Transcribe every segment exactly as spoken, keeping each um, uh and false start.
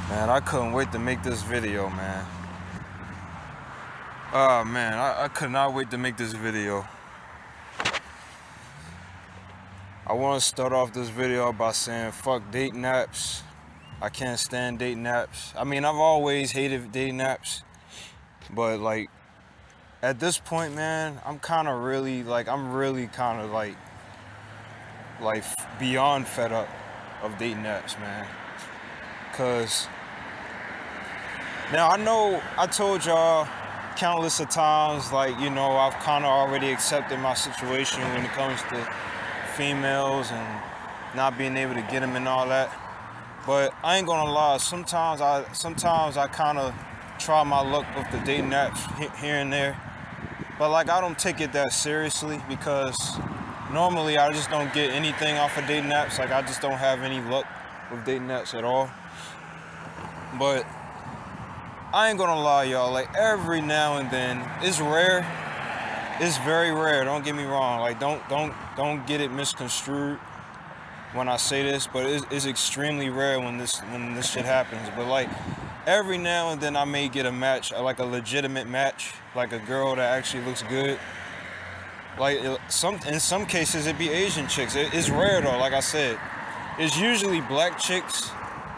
Man, I couldn't wait to make this video, man. Oh, man, I, I could not wait to make this video. I want to start off this video by saying fuck dating apps. I can't stand dating apps. I mean, I've always hated dating apps, but like at this point, man, I'm kind of really like I'm really kind of like like beyond fed up of dating apps, man. Cause now I know I told y'all countless of times, like, you know, I've kind of already accepted my situation when it comes to females and not being able to get them and all that. But I ain't gonna lie, sometimes I sometimes I kind of try my luck with the dating apps here and there. But like, I don't take it that seriously because normally I just don't get anything off of dating apps. Like, I just don't have any luck with dating apps at all. But I ain't gonna lie, y'all, like every now and then, it's rare. It's very rare, don't get me wrong. Like, don't don't don't get it misconstrued when I say this, but it's, it's extremely rare when this when this shit happens. But like every now and then I may get a match, like a legitimate match, like a girl that actually looks good. Like some in some cases it'd be Asian chicks. It, it's rare though, like I said. It's usually black chicks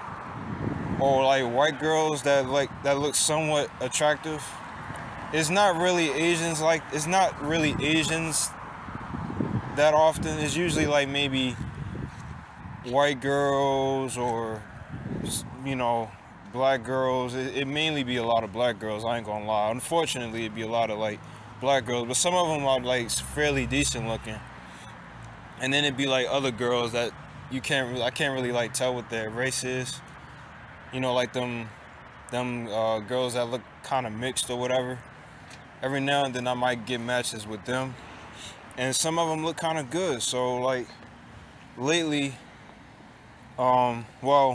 or like white girls that like that look somewhat attractive. It's not really Asians like it's not really Asians that often. It's usually like maybe white girls or, you know, black girls. It, it mainly be a lot of black girls, I ain't gonna lie. Unfortunately, it'd be a lot of like black girls, but some of them are like fairly decent looking. And then it'd be like other girls that you can't really, I can't really like tell what their race is. You know, like them, them uh, girls that look kind of mixed or whatever. Every now and then I might get matches with them, and some of them look kind of good. So like lately, um, well,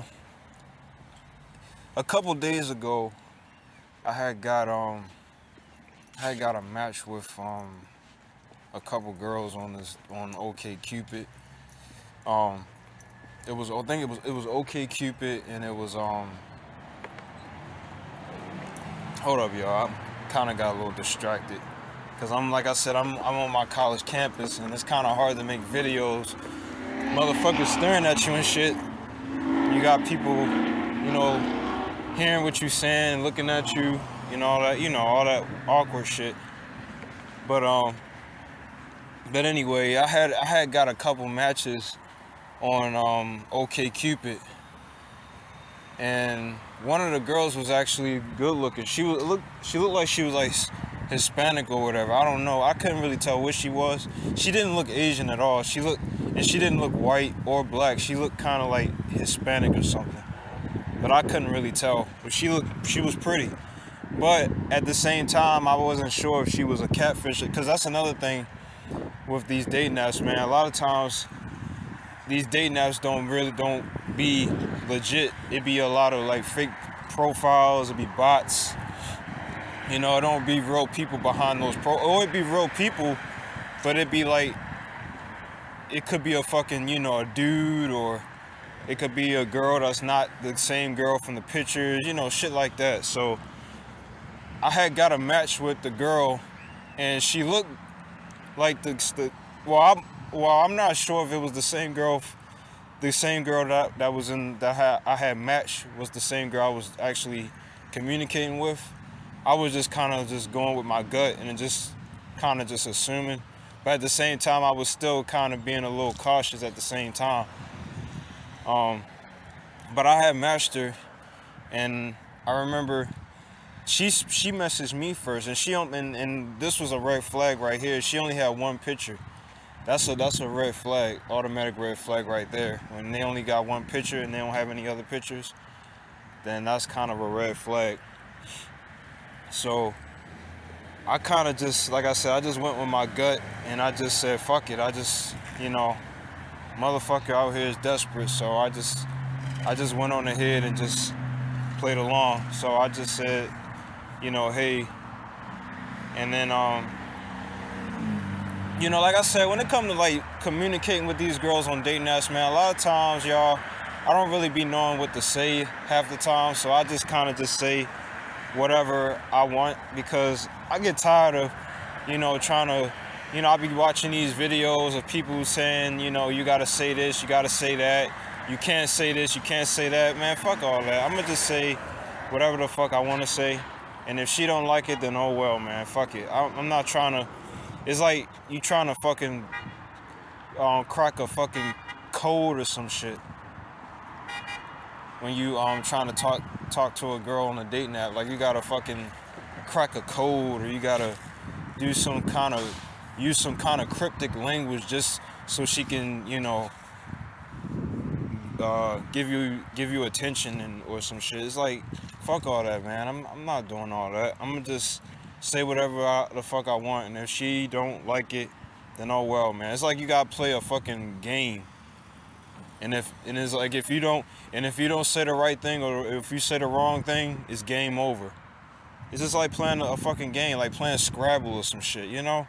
a couple days ago, I had got um, I had got a match with um, a couple girls on this on OkCupid. Um, it was I think it was it was OkCupid, and it was um. Hold up, y'all. I kind of got a little distracted because I'm like I said, I'm I'm on my college campus, and it's kind of hard to make videos. Motherfuckers staring at you and shit. You got people, you know, hearing what you saying, looking at you, you know, all that, you know, all that awkward shit. But um, but anyway, I had I had got a couple matches on um OkCupid, and one of the girls was actually good looking. She was look she looked like she was like Hispanic or whatever. I don't know. I couldn't really tell what she was. She didn't look Asian at all. She looked and she didn't look white or black. She looked kind of like Hispanic or something. But I couldn't really tell. But she looked she was pretty. But at the same time, I wasn't sure if she was a catfish, because that's another thing with these dating apps, man. A lot of times these dating apps don't really don't be legit. It be a lot of like fake profiles. It be bots. You know, it don't be real people behind those pro. Or it be real people, but it be like it could be a fucking, you know, a dude, or it could be a girl that's not the same girl from the pictures. You know, shit like that. So I had got a match with the girl, and she looked like the, the well, I'm well, I'm not sure if it was the same girl. The same girl that that was in that had, I had matched was the same girl I was actually communicating with. I was just kind of just going with my gut and just kind of just assuming, but at the same time I was still kind of being a little cautious at the same time. Um, but I had matched her, and I remember she she messaged me first, and she and, and this was a red flag right here. She only had one picture. That's a that's a red flag, automatic red flag right there. When they only got one picture and they don't have any other pictures, then that's kind of a red flag. So I kind of just, like I said, I just went with my gut, and I just said, fuck it. I just, you know, motherfucker out here is desperate, so I just I just went on ahead and just played along. So I just said, you know, hey, and then um. You know, like I said, when it comes to like communicating with these girls on dating apps, man, a lot of times, y'all, I don't really be knowing what to say half the time, so I just kind of just say whatever I want, because I get tired of, you know, trying to, you know, I'll be watching these videos of people saying, you know, you gotta say this, you gotta say that, you can't say this, you can't say that. Man, fuck all that. I'm gonna just say whatever the fuck I want to say, and if she don't like it, then oh well, man, fuck it. I'm not trying to, it's like you trying to fucking um, crack a fucking code or some shit when you um trying to talk talk to a girl on a dating app. Like, you gotta fucking crack a code, or you gotta do some kind of use some kind of cryptic language just so she can, you know, uh, give you give you attention and or some shit. It's like, fuck all that, man. I'm I'm not doing all that. I'm gonna just say whatever I, the fuck I want, and if she don't like it, then oh well, man. It's like you gotta play a fucking game. And if and it's like if you don't and if you don't say the right thing, or if you say the wrong thing, it's game over. It's just like playing a fucking game, like playing Scrabble or some shit, you know?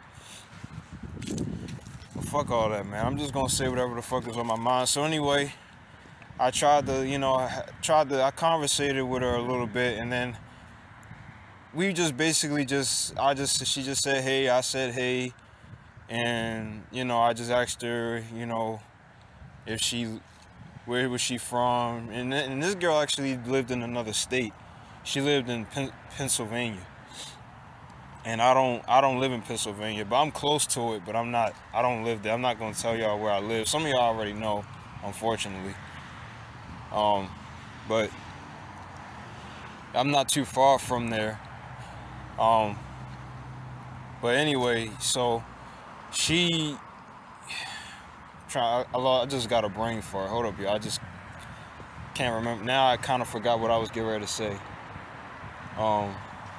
But fuck all that, man. I'm just gonna say whatever the fuck is on my mind. So anyway, I tried to, you know, I tried to, I conversated with her a little bit, and then we just basically just, I just, she just said, hey, I said, hey, and, you know, I just asked her, you know, if she, where was she from? And, and this girl actually lived in another state. She lived in Pen- Pennsylvania. And I don't, I don't live in Pennsylvania, but I'm close to it, but I'm not, I don't live there. I'm not going to tell y'all where I live. Some of y'all already know, unfortunately. Um, but I'm not too far from there. Um, but anyway, so she, try, I, I just got a brain fart. Hold up, y'all. I just can't remember. Now I kind of forgot what I was getting ready to say. Um,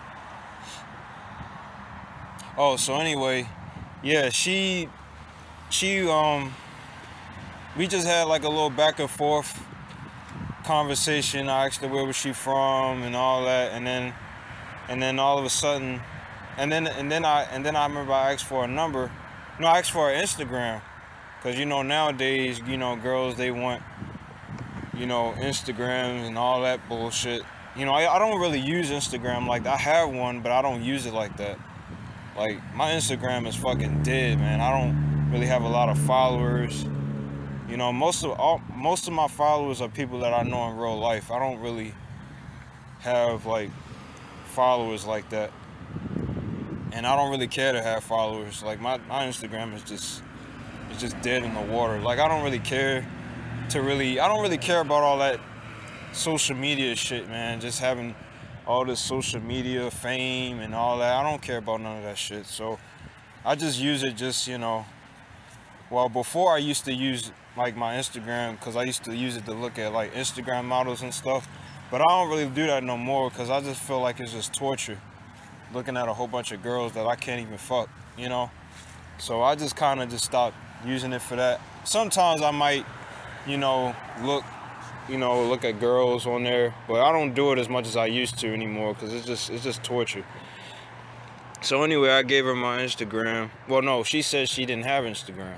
oh, so anyway, yeah, she, she, um, we just had like a little back and forth conversation. I asked her where was she from and all that, and then, and then all of a sudden, and then, and then I, and then I remember I asked for a number. No, I asked for her Instagram, because, you know, nowadays, you know, girls, they want, you know, Instagrams and all that bullshit. You know, I, I don't really use Instagram like that. I have one, but I don't use it like that. Like, my Instagram is fucking dead, man. I don't really have a lot of followers. You know, most of all, most of my followers are people that I know in real life. I don't really have, like, followers like that. And I don't really care to have followers. Like, my, my Instagram is just, it's just dead in the water. Like, I don't really care to really, I don't really care about all that social media shit, man. Just having all this social media fame and all that. I don't care about none of that shit. So I just use it just, you know, well, before I used to use like my Instagram, because I used to use it to look at like Instagram models and stuff, but I don't really do that no more, because I just feel like it's just torture looking at a whole bunch of girls that I can't even fuck, you know? So I just kind of just stopped using it for that. Sometimes I might, you know, look, you know, look at girls on there, but I don't do it as much as I used to anymore, because it's just, it's just torture. So anyway, I gave her my Instagram. Well, no, she said she didn't have Instagram.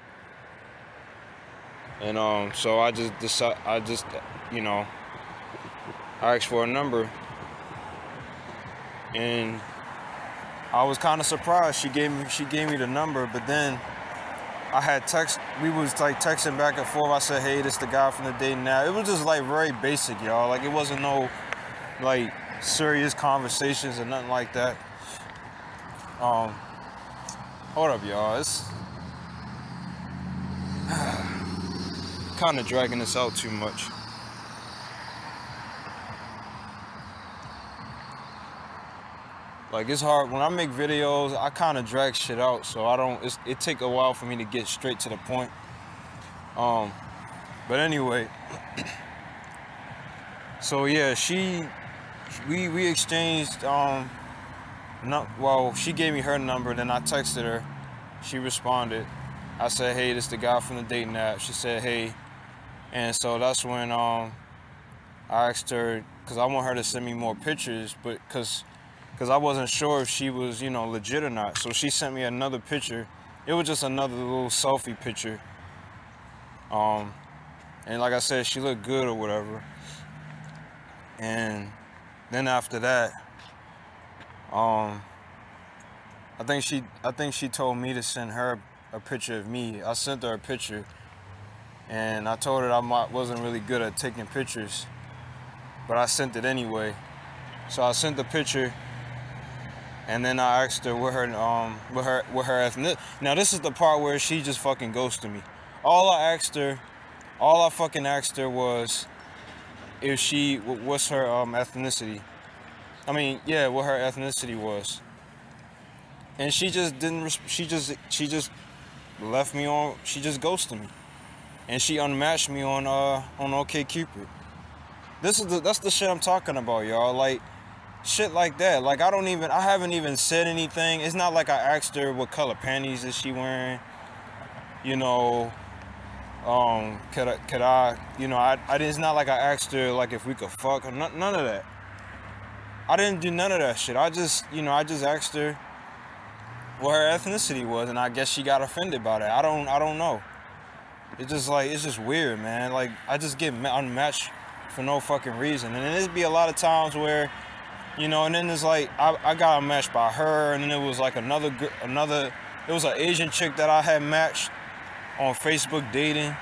And um, so I just decided, I just, you know, I asked for a number, and I was kind of surprised. She gave me, she gave me the number, but then I had text, we was like texting back and forth. I said, hey, this the guy from the dating app. It was just like very basic, y'all. Like, it wasn't no like serious conversations or nothing like that. Um, hold up, y'all. It's kind of dragging this out too much. Like, it's hard when I make videos. I kind of drag shit out, so I don't. It's, it take a while for me to get straight to the point. Um, but anyway, so yeah, she, we we exchanged. Um, no, well, she gave me her number, then I texted her. She responded. I said, hey, this the guy from the dating app. She said, hey, and so that's when um, I asked her, because I want her to send me more pictures, but because. Because I wasn't sure if she was, you know, legit or not. So she sent me another picture. It was just another little selfie picture. Um, And like I said, she looked good or whatever. And then after that, um, I think she, I think she told me to send her a picture of me. I sent her a picture, and I told her I might, wasn't really good at taking pictures, but I sent it anyway. So I sent the picture, and then I asked her what her, um, what her, what her ethnic. Now this is the part where she just fucking ghosted me. All I asked her, all I fucking asked her was if she, what's her um, ethnicity. I mean, yeah, what her ethnicity was. And she just didn't, she just, she just left me on, she just ghosted me. And she unmatched me on, uh, on OkCupid. This is the, that's the shit I'm talking about, y'all. Like, shit like that. Like, I don't even, I haven't even said anything. It's not like I asked her what color panties is she wearing. You know, um, could I, could I, you know, I, I, it's not like I asked her, like, if we could fuck or none, none of that. I didn't do none of that shit. I just, you know, I just asked her what her ethnicity was, and I guess she got offended by that. I don't, I don't know. It's just like, it's just weird, man. Like, I just get unmatched for no fucking reason. And then there'd be a lot of times where, you know, and then there's like, I, I got matched by her, and then it was like another, another, it was an Asian chick that I had matched on Facebook dating,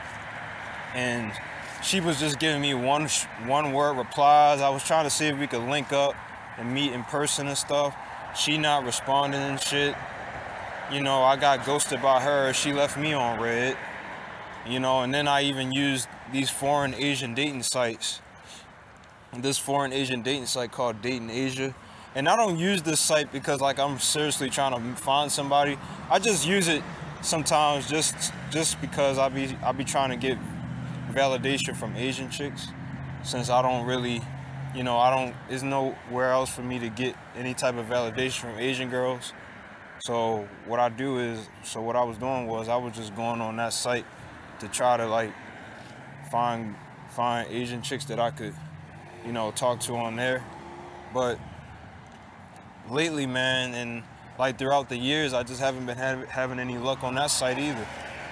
and she was just giving me one, one word replies. I was trying to see if we could link up and meet in person and stuff. She not responding and shit. You know, I got ghosted by her. She left me on red. You know, and then I even used these foreign Asian dating sites. This foreign Asian dating site called Dating Asia. And I don't use this site because, like, I'm seriously trying to find somebody. I just use it sometimes just just because I be I be trying to get validation from Asian chicks, since I don't really, you know, I don't, there's nowhere else for me to get any type of validation from Asian girls. So what I do is, so what I was doing was I was just going on that site to try to, like, find find Asian chicks that I could, you know, talk to on there. But lately, man, and like throughout the years, I just haven't been have, having any luck on that site either.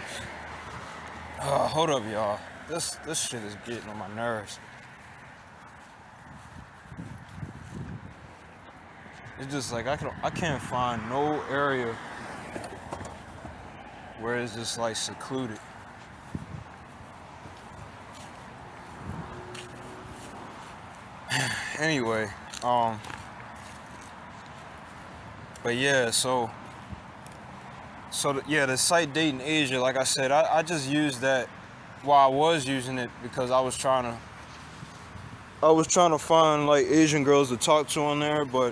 Uh, hold up, y'all. This this shit is getting on my nerves. It's just like I can I can't find no area where it's just like secluded. Anyway, um, but yeah, so, so the, yeah, the site Dating Asia, like I said, I, I just used that while I was using it because I was trying to, I was trying to find like Asian girls to talk to on there, but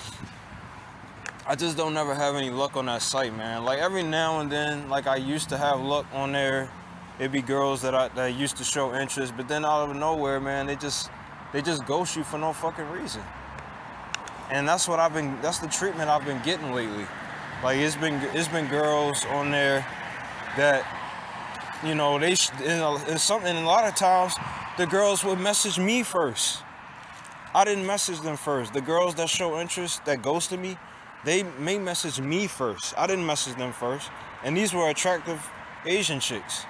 I just don't never have any luck on that site, man. Like every now and then, like I used to have luck on there. It'd be girls that I that used to show interest, but then out of nowhere, man, they just they just ghost you for no fucking reason. And that's what I've been. That's the treatment I've been getting lately. Like it's been it's been girls on there that, you know, they you know, it's something. And a lot of times, the girls would message me first. I didn't message them first. The girls that show interest, that ghosted me, they may message me first. I didn't message them first. And these were attractive Asian chicks.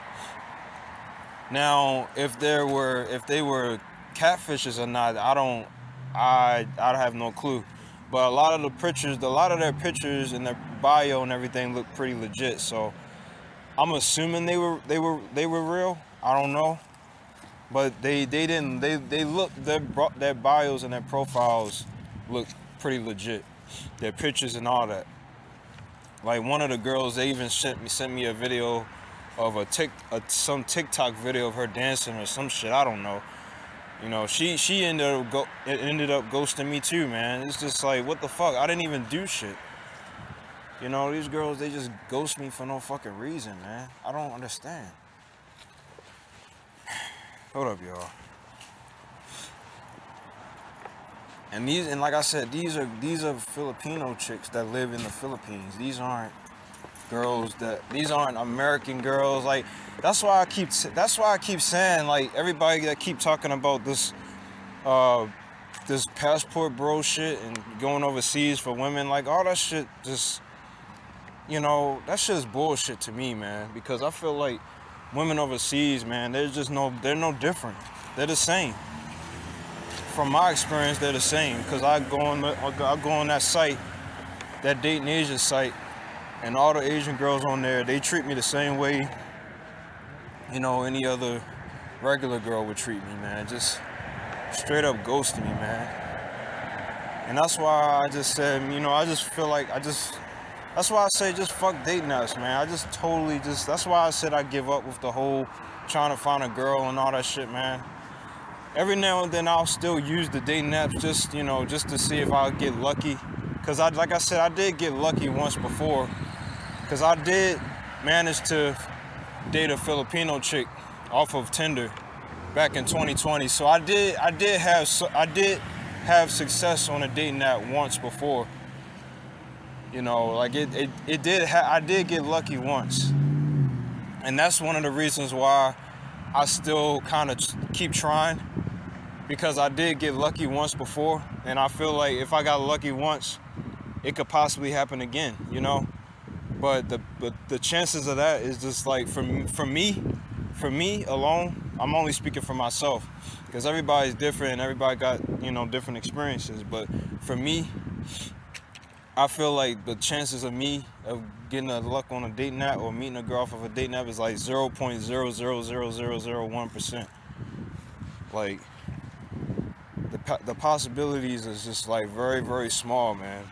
Now, if there were, if they were catfishes or not, I don't, I, I have no clue. But a lot of the pictures, a lot of their pictures and their bio and everything look pretty legit. So I'm assuming they were, they were, they were real. I don't know. But they, they didn't, they, they look, their, their bios and their profiles look pretty legit. Their pictures and all that. Like one of the girls, they even sent me, sent me a video of a tick, a, some TikTok video of her dancing or some shit. I don't know. You know, she, she ended up, go, it ended up ghosting me too, man. It's just like, what the fuck? I didn't even do shit. You know, these girls, they just ghost me for no fucking reason, man. I don't understand. Hold up, y'all. And these, and like I said, these are these are Filipino chicks that live in the Philippines. These aren't girls that these aren't American girls. Like that's why I keep that's why I keep saying, like, everybody that keep talking about this uh this passport bro shit and going overseas for women, like all that shit just, you know, that shit is bullshit to me, man, because I feel like women overseas, man, there's just no, they're no different. They're the same. From my experience, they're the same. Because I go on, the, I go on that site, that Dating Asia site, and all the Asian girls on there, they treat me the same way, you know, any other regular girl would treat me, man. Just straight up ghosting me, man. And that's why I just said, you know, I just feel like I just, that's why I say just fuck dating apps, man. I just totally just, that's why I said I give up with the whole trying to find a girl and all that shit, man. Every now and then I'll still use the dating apps just, you know, just to see if I'll get lucky. Cause I, like I said, I did get lucky once before. Cause I did manage to date a Filipino chick off of Tinder back in twenty twenty. So I did, I did have, I did have success on a dating app once before. You know, like it, it, it did. Ha I did get lucky once, and that's one of the reasons why I still kind of keep trying, because I did get lucky once before, and I feel like if I got lucky once, it could possibly happen again. You know. But the but the chances of that is just like, for me, for me, for me alone, I'm only speaking for myself, because everybody's different and everybody got, you know, different experiences. But for me, I feel like the chances of me of getting a luck on a dating app or meeting a girl off of a dating app is like zero point zero zero zero zero zero one percent. Like the the possibilities is just like very very small, man.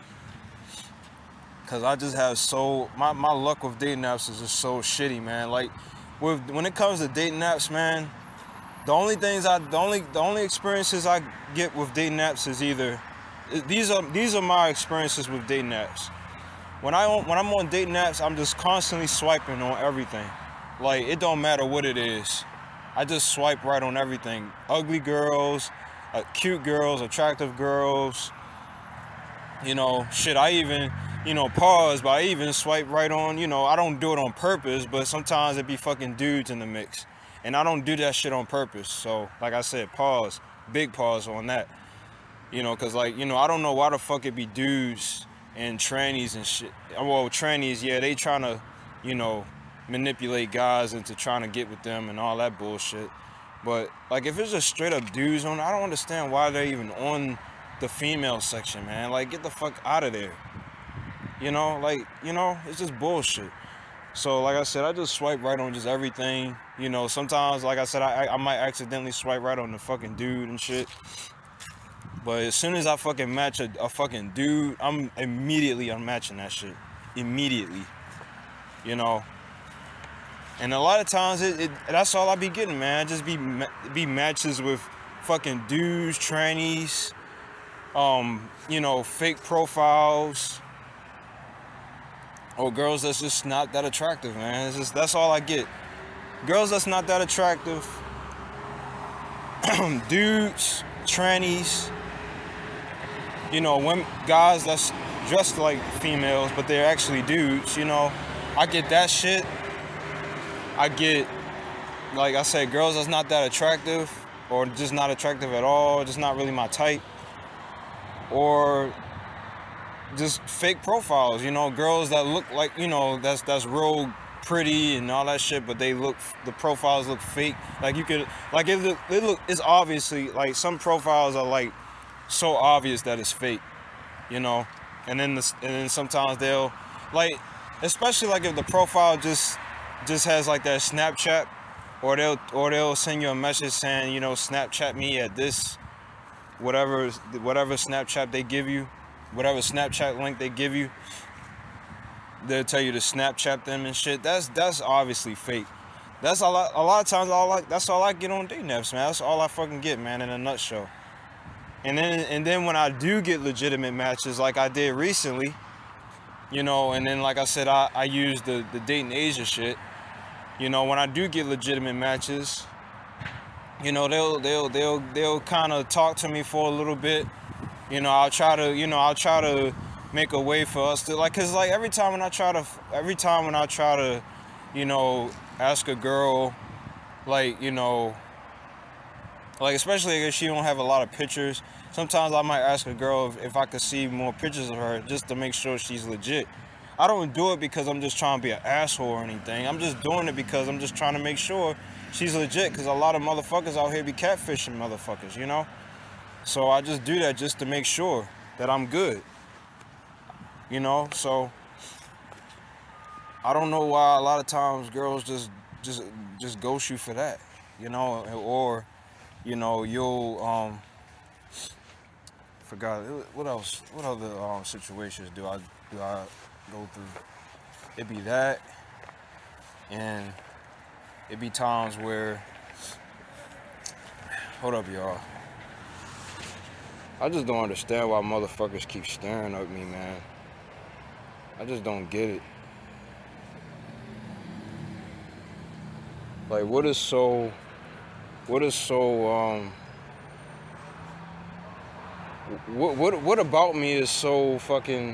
Cause I just have so, my, my luck with dating apps is just so shitty, man. Like, with when it comes to dating apps, man, the only things I, the only, the only experiences I get with dating apps is either, these are, these are my experiences with dating apps. When I, when I'm on dating apps, I'm just constantly swiping on everything. Like, it don't matter what it is. I just swipe right on everything. Ugly girls, uh, cute girls, attractive girls. You know, shit, I even, you know, pause, but I even swipe right on, you know, I don't do it on purpose, but sometimes it be fucking dudes in the mix. And I don't do that shit on purpose. So, like I said, pause, big pause on that. You know, cause like, you know, I don't know why the fuck it be dudes and trannies and shit. Well, trannies, yeah, they trying to, you know, manipulate guys into trying to get with them and all that bullshit. But, like, if it's just straight up dudes on, I don't understand why they're even on the female section, man. Like, get the fuck out of there. You know, like, you know, it's just bullshit. So, like I said, I just swipe right on just everything. You know, sometimes, like I said, I, I might accidentally swipe right on the fucking dude and shit. But as soon as I fucking match a, a fucking dude, I'm immediately unmatching that shit. Immediately. You know. And a lot of times, it, it that's all I be getting, man. Just be, be matches with fucking dudes, trannies, um, you know, fake profiles, or girls that's just not that attractive, man. It's just, that's all I get. Girls that's not that attractive, dudes, trannies, you know, women, guys that's dressed like females, but they're actually dudes, you know. I get that shit. I get, like I said, girls that's not that attractive, or just not attractive at all, just not really my type. Or just fake profiles, you know, girls that look like, you know, that's that's real pretty and all that shit, but they look, the profiles look fake. Like you could, like it look, it look, it's obviously, like some profiles are like so obvious that it's fake, you know. And then the, and then sometimes they'll, like, especially like if the profile just just has like that Snapchat, or they'll or they'll send you a message saying, you know, Snapchat me at this, whatever whatever Snapchat they give you, whatever Snapchat link they give you, they'll tell you to Snapchat them and shit. That's that's obviously fake. That's a lot. A lot of times, all I, that's all I get on dating apps, man. That's all I fucking get, man, in a nutshell. And then and then when I do get legitimate matches, like I did recently, you know, and then like I said, I I use the the Dating Asia shit. You know, when I do get legitimate matches, you know, they'll they'll they'll they'll kind of talk to me for a little bit. You know, I'll try to, you know, I'll try to make a way for us to, like, cause like every time when I try to, every time when I try to, you know, ask a girl, like, you know, like especially if she don't have a lot of pictures, sometimes I might ask a girl if, if I could see more pictures of her just to make sure she's legit. I don't do it because I'm just trying to be an asshole or anything. I'm just doing it because I'm just trying to make sure she's legit, because a lot of motherfuckers out here be catfishing motherfuckers, you know? So I just do that just to make sure that I'm good, you know? So I don't know why a lot of times girls just just just ghost you for that, you know? Or, you know, you'll um forgot what else what other um situations do I do I go through? It be that, and it be times where, hold up, y'all. I just don't understand why motherfuckers keep staring at me, man. I just don't get it. Like, what is so, what is so, um, what, what, what about me is so fucking,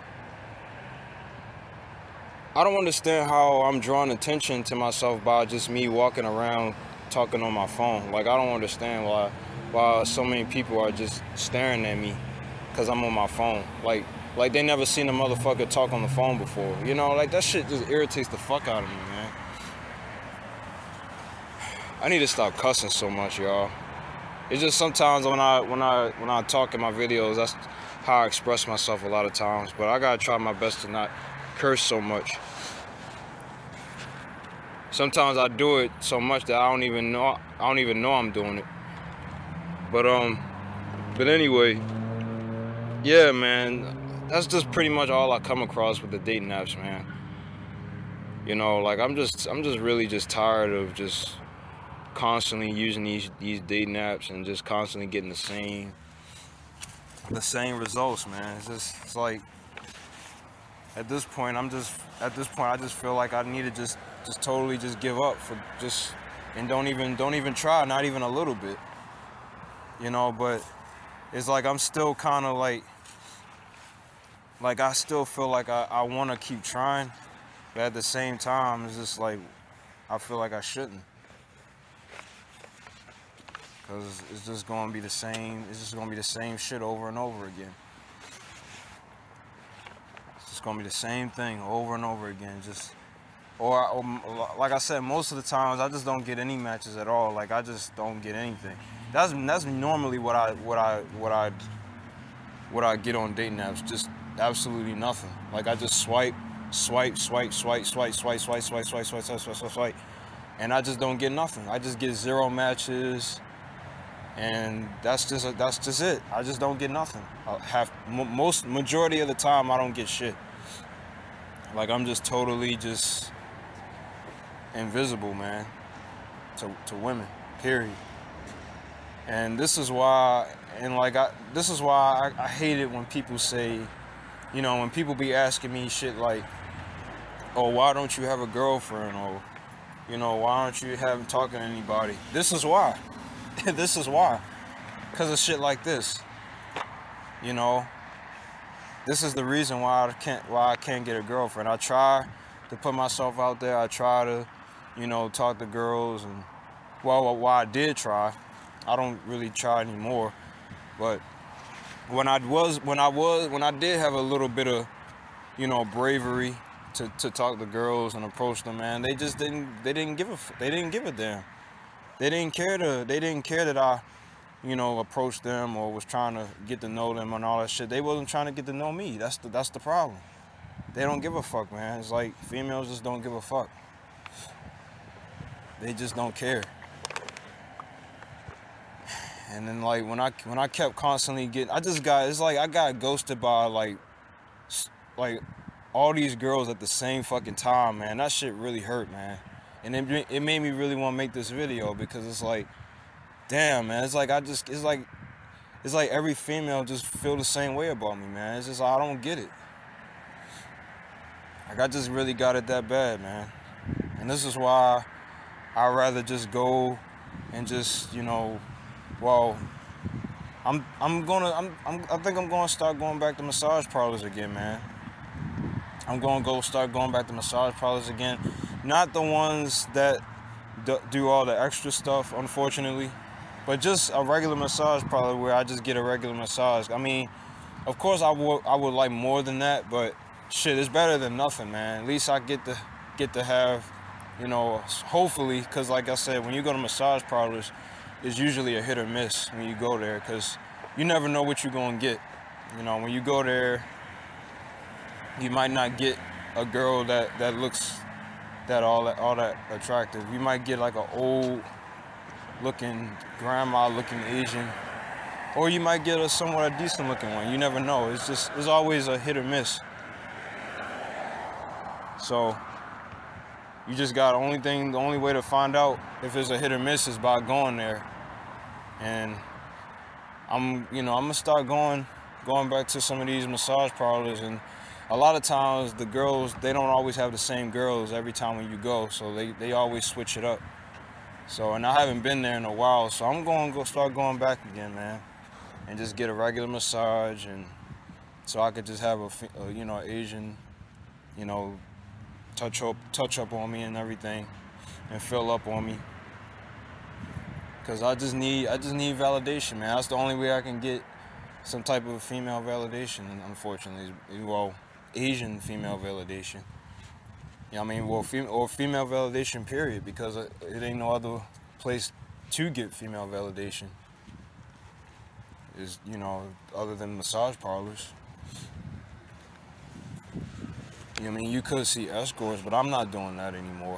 I don't understand how I'm drawing attention to myself by just me walking around talking on my phone. Like, I don't understand why why so many people are just staring at me because I'm on my phone. Like, like they never seen a motherfucker talk on the phone before. You know, like that shit just irritates the fuck out of me, man. I need to stop cussing so much, y'all. It's just sometimes when I when I when I talk in my videos, that's how I express myself a lot of times. But I gotta try my best to not curse so much. Sometimes I do it so much that I don't even know I don't even know I'm doing it. But um but anyway, yeah, man, that's just pretty much all I come across with the dating apps, man. You know, like I'm just I'm just really just tired of just constantly using these these dating apps and just constantly getting the same the same results, man. It's just it's like at this point I'm just at this point I just feel like I need to just just totally just give up for just and don't even don't even try, not even a little bit. You know, but it's like I'm still kind of like like I still feel like I, I want to keep trying, but at the same time it's just like I feel like I shouldn't, because it's just going to be the same it's just going to be the same shit over and over again. It's just going to be the same thing over and over again. Just or, or like I said, most of the times I just don't get any matches at all. Like I just don't get anything. That's that's normally what I what I what I what I get on dating apps. Just absolutely nothing. Like I just swipe, swipe, swipe, swipe, swipe, swipe, swipe, swipe, swipe, swipe, swipe, swipe, swipe, swipe, and I just don't get nothing. I just get zero matches, and that's just that's just it. I just don't get nothing. I have most majority of the time I don't get shit. Like I'm just totally just invisible, man, to to women. Period. And this is why, and like I, this is why I, I hate it when people say, you know, when people be asking me shit like, oh, why don't you have a girlfriend? Or, you know, why aren't you having talking to anybody? This is why. This is why. Because of shit like this. You know, this is the reason why I can't, why I can't get a girlfriend. I try to put myself out there. I try to, you know, talk to girls, and well, while I did try, I don't really try anymore. But when I was, when I was, when I did have a little bit of, you know, bravery to, to talk to girls and approach them, man, they just didn't, they didn't give a, they didn't give a damn. They didn't care to, they didn't care that I, you know, approached them or was trying to get to know them and all that shit. They wasn't trying to get to know me. That's the, that's the problem. They don't give a fuck, man. It's like females just don't give a fuck. They just don't care. And then like when I when I kept constantly getting, I just got, it's like I got ghosted by like like all these girls at the same fucking time, man. That shit really hurt, man. And it it made me really want to make this video, because it's like, damn, man. It's like I just it's like it's like every female just feel the same way about me, man. It's just I don't get it. Like I just really got it that bad, man. And this is why I'd rather just go and just, you know, well, I'm I'm gonna I'm, I'm I think I'm gonna start going back to massage parlors again, man. I'm gonna go start going back to massage parlors again. Not the ones that do all the extra stuff, unfortunately, but just a regular massage parlor where I just get a regular massage. I mean, of course I would I would like more than that, but shit, it's better than nothing, man. At least I get to get to have, you know, hopefully, because like I said, when you go to massage parlors, it's usually a hit or miss when you go there, because you never know what you're gonna get. You know, when you go there, you might not get a girl that that looks that all that all that attractive. You might get like an old looking grandma looking Asian, or you might get a somewhat a decent looking one. You never know. It's just it's always a hit or miss. So you just got only thing the only way to find out if it's a hit or miss is by going there. And I'm you know I'm gonna start going going back to some of these massage parlors, and a lot of times the girls, they don't always have the same girls every time when you go, so they, they always switch it up. So, and I haven't been there in a while, so I'm going to go start going back again, man, and just get a regular massage, and so I could just have a, a you know, Asian, you know, touch up, touch up on me and everything, and fill up on me. Cause I just need, I just need validation, man. That's the only way I can get some type of female validation, unfortunately. Well, Asian female validation. You know what I mean? Well, fem or female validation, period, because it, it ain't no other place to get female validation. Is, you know, other than massage parlors. You know what I mean? You could see escorts, but I'm not doing that anymore.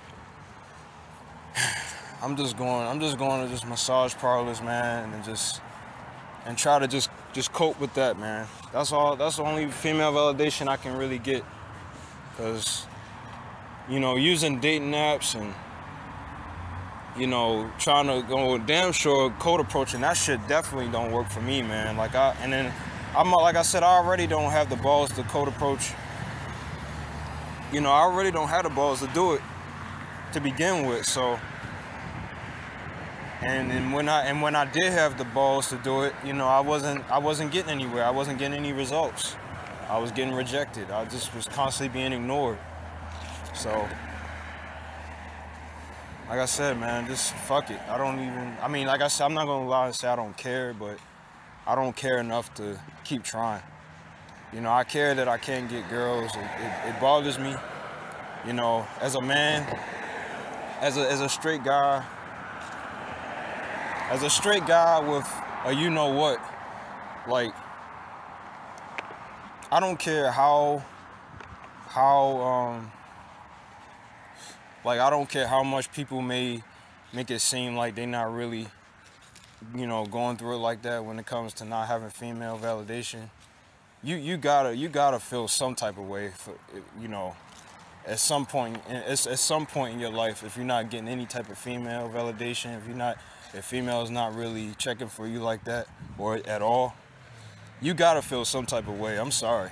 I'm just going, I'm just going to just massage parlors, man, and just, and try to just, just cope with that, man. That's all, that's the only female validation I can really get. Cause, you know, using dating apps and, you know, trying to go damn sure code approaching, that shit definitely don't work for me, man. Like I, and then, I'm like I said, I already don't have the balls to code approach. You know, I already don't have the balls to do it to begin with, so. And, and when I and when I did have the balls to do it, you know, I wasn't I wasn't getting anywhere. I wasn't getting any results. I was getting rejected. I just was constantly being ignored. So, like I said, man, just fuck it. I don't even. I mean, like I said, I'm not gonna lie and say I don't care, but I don't care enough to keep trying. You know, I care that I can't get girls. It, it, it bothers me. You know, as a man, as a as a straight guy. As a straight guy with a you know what, like, I don't care how, how, um, like, I don't care how much people may make it seem like they're not really, you know, going through it like that when it comes to not having female validation. You, you gotta, you gotta feel some type of way for, you know, at some point, at some point in your life, if you're not getting any type of female validation, if you're not, if female's not really checking for you like that or at all, you gotta feel some type of way. I'm sorry.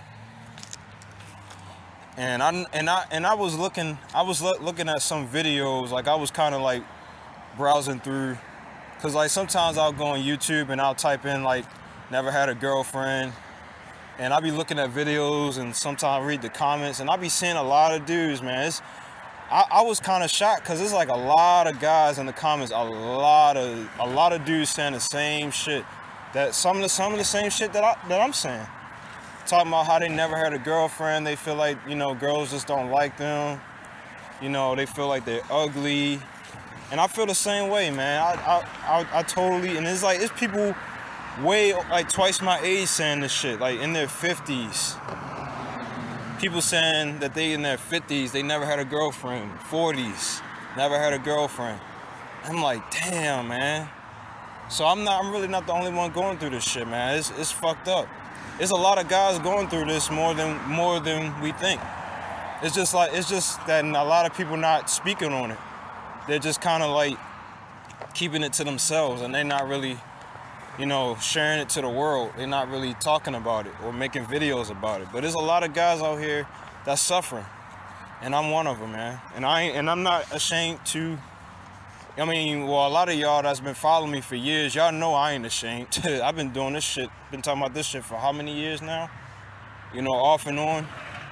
And I and I and I was looking, I was lo looking at some videos. Like I was kind of like browsing through, cause like sometimes I'll go on YouTube and I'll type in like never had a girlfriend, and I'll be looking at videos and sometimes read the comments, and I'll be seeing a lot of dudes, man. It's, I, I was kind of shocked because there's like a lot of guys in the comments, a lot of a lot of dudes saying the same shit, that some of the some of the same shit that I that I'm saying, talking about how they never had a girlfriend. They feel like, you know, girls just don't like them. You know, they feel like they're ugly, and I feel the same way, man. I I I, I totally, and it's like it's people way like twice my age saying this shit, like in their fifties. People saying that they in their fifties, they never had a girlfriend, forties, never had a girlfriend. I'm like, damn, man. So I'm not, I'm really not the only one going through this shit, man. It's, it's fucked up. There's a lot of guys going through this more than, more than we think. It's just like, it's just that a lot of people not speaking on it. They're just kind of like keeping it to themselves, and they're not really, you know, sharing it to the world. They're not really talking about it or making videos about it. But there's a lot of guys out here that's suffering, and I'm one of them, man. And I ain't, and I'm not ashamed to. I mean, well, a lot of y'all that's been following me for years, y'all know I ain't ashamed. I've been doing this shit, been talking about this shit for how many years now? You know, off and on.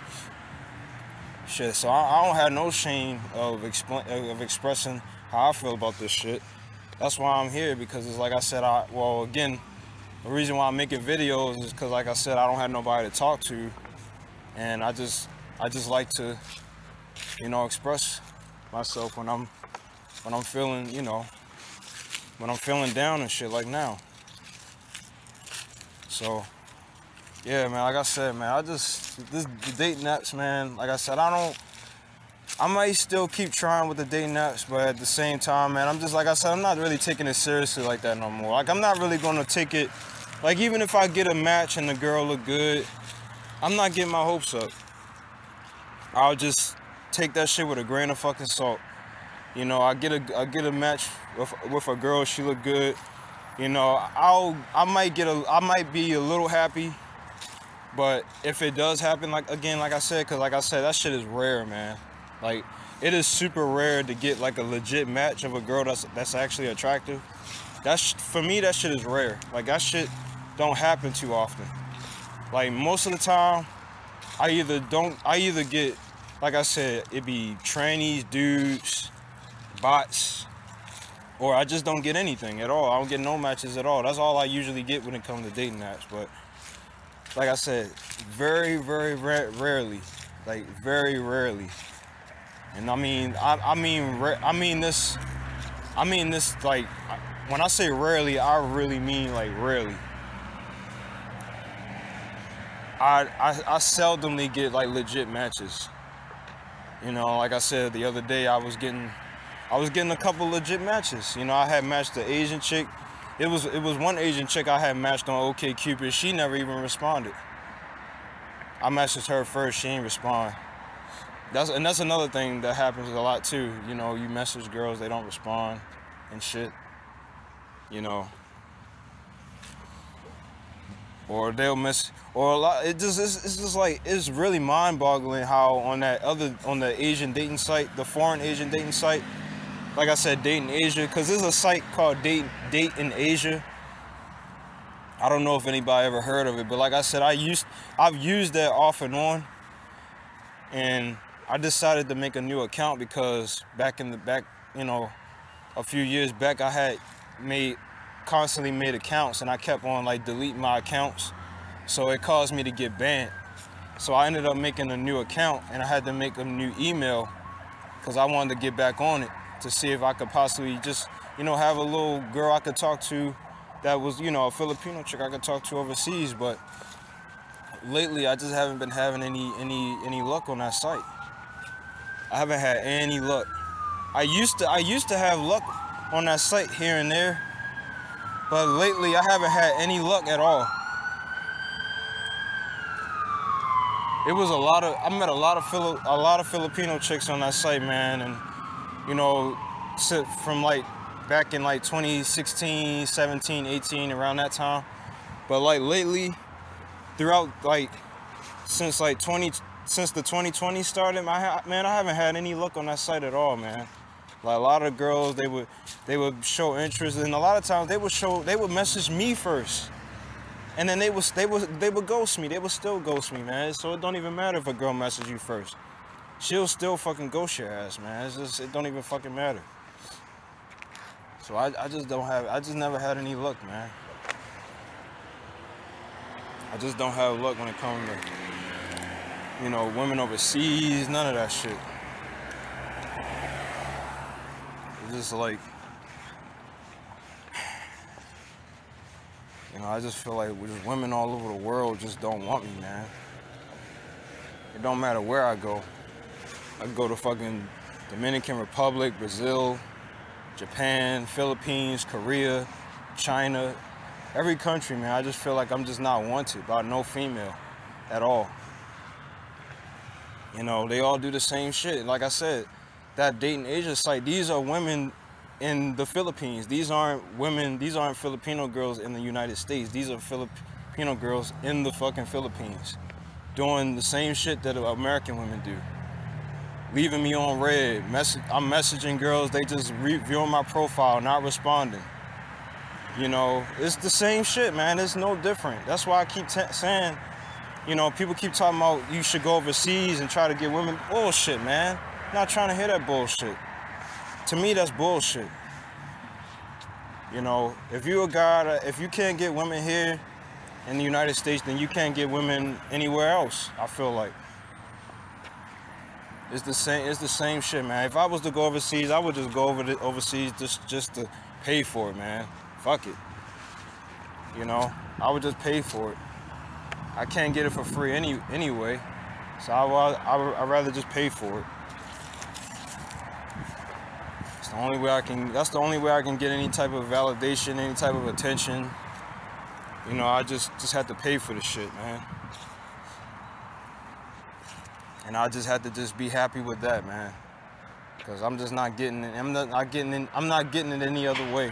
Shit, so I, I don't have no shame of expl of expressing how I feel about this shit. That's why I'm here, because it's like I said, I, well, again, the reason why I'm making videos is because, like I said, I don't have nobody to talk to. and I just I just like to, you know, express myself when I'm when I'm feeling, you know, when I'm feeling down and shit like now. So yeah, man, like I said, man, I just this the dating apps, man, like I said, I don't I might still keep trying with the dating apps, but at the same time, man, I'm just, like I said, I'm not really taking it seriously like that no more. Like, I'm not really going to take it, like, even if I get a match and the girl look good, I'm not getting my hopes up. I'll just take that shit with a grain of fucking salt. You know, I get a, I get a match with, with a girl, she look good. You know, I'll, I might get a, I might be a little happy, but if it does happen, like, again, like I said, because like I said, that shit is rare, man. Like, it is super rare to get like a legit match of a girl that's that's actually attractive. That's, for me, that shit is rare. Like, that shit don't happen too often. Like, most of the time, I either don't, I either get, like I said, it be trannies, dudes, bots, or I just don't get anything at all. I don't get no matches at all. That's all I usually get when it comes to dating apps. But like I said, very, very ra rarely, like very rarely. And I mean, I, I mean, I mean this, I mean this, like, when I say rarely, I really mean like rarely. I, I, I seldomly get like legit matches. You know, like I said the other day, I was getting, I was getting a couple legit matches. You know, I had matched the Asian chick. It was, it was one Asian chick I had matched on OkCupid. She never even responded. I messaged her first, she didn't respond. That's, and that's another thing that happens a lot too. You know, you message girls, they don't respond and shit. You know, or they'll miss, or a lot. It just, it's, it's just like, it's really mind-boggling how on that other, on the Asian dating site, the foreign Asian dating site, like I said, Dating Asia, because there's a site called Date Date in Asia. I don't know if anybody ever heard of it, but like I said, I used, I've used that off and on, and I decided to make a new account because back in the back, you know, a few years back, I had made, constantly made accounts, and I kept on like deleting my accounts. So it caused me to get banned. So I ended up making a new account, and I had to make a new email because I wanted to get back on it to see if I could possibly just, you know, have a little girl I could talk to that was, you know, a Filipino chick I could talk to overseas. But lately, I just haven't been having any any any luck on that site. I haven't had any luck. I used to I used to have luck on that site here and there, but lately I haven't had any luck at all. It was a lot of I met a lot of Fili a lot of Filipino chicks on that site, man, and you know, from like back in like twenty sixteen, seventeen, eighteen, around that time. But like lately, throughout like since like twenty since the twenty twenty started, my man, I haven't had any luck on that site at all, man. Like a lot of girls, they would they would show interest, and a lot of times they would show they would message me first, and then they would they would they would ghost me. They would still ghost me, man. So it don't even matter if a girl messages you first. She'll still fucking ghost your ass, man. It's just, it don't even fucking matter. So I I just don't have I just never had any luck, man. I just don't have luck when it comes to, you know, women overseas, none of that shit. It's just like, you know, I just feel like just women all over the world just don't want me, man. It don't matter where I go. I can go to fucking Dominican Republic, Brazil, Japan, Philippines, Korea, China, every country, man. I just feel like I'm just not wanted by no female at all. You know, they all do the same shit. Like I said, that Dating Asia site, these are women in the Philippines. These aren't women, these aren't Filipino girls in the United States. These are Filipino girls in the fucking Philippines doing the same shit that American women do. Leaving me on red. Mess I'm messaging girls, they just reviewing my profile, not responding. You know, it's the same shit, man. It's no different. That's why I keep t saying, you know, people keep talking about you should go overseas and try to get women. Bullshit, man. I'm not trying to hear that bullshit. To me, that's bullshit. You know, if you a guy, that, if you can't get women here, in the United States, then you can't get women anywhere else. I feel like it's the same. It's the same shit, man. If I was to go overseas, I would just go over to overseas just just to pay for it, man. Fuck it. You know, I would just pay for it. I can't get it for free any anyway, so I I I'd rather just pay for it. It's the only way I can. That's the only way I can get any type of validation, any type of attention. You know, I just just had to pay for the shit, man. And I just had to just be happy with that, man. Cause I'm just not getting it. I'm not, not getting it. I'm not getting it any other way.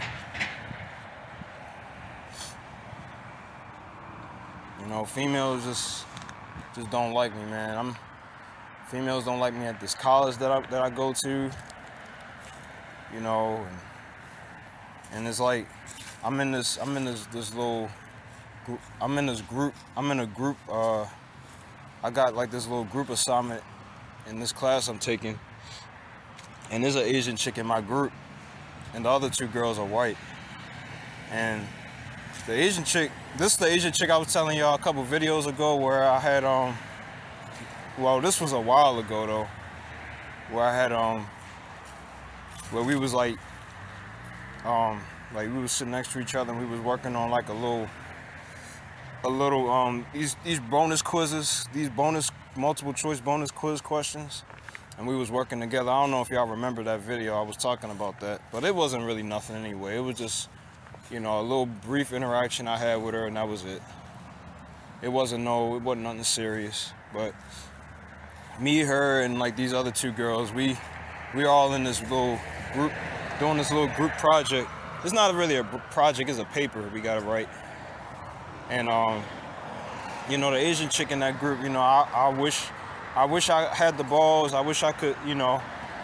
You know, females just just don't like me, man. I'm females don't like me at this college that I that I go to. You know, and, and it's like I'm in this I'm in this this little group, I'm in this group I'm in a group. Uh, I got like this little group assignment in this class I'm taking, and there's an Asian chick in my group, and the other two girls are white. And the Asian chick, this is the Asian chick I was telling y'all a couple videos ago where I had, um, well, this was a while ago though, where I had, um, where we was like, um, like we was sitting next to each other and we was working on like a little, a little, um, these, these bonus quizzes, these bonus, multiple choice bonus quiz questions. And we was working together. I don't know if y'all remember that video. I was talking about that, but it wasn't really nothing anyway. It was just, you know, a little brief interaction I had with her, and that was it. It wasn't no, it wasn't nothing serious. But me, her, and like these other two girls, we we all in this little group, doing this little group project. It's not really a project, it's a paper we gotta write. And um, you know, the Asian chick in that group, you know, I, I wish, I wish I had the balls. I wish I could, you know,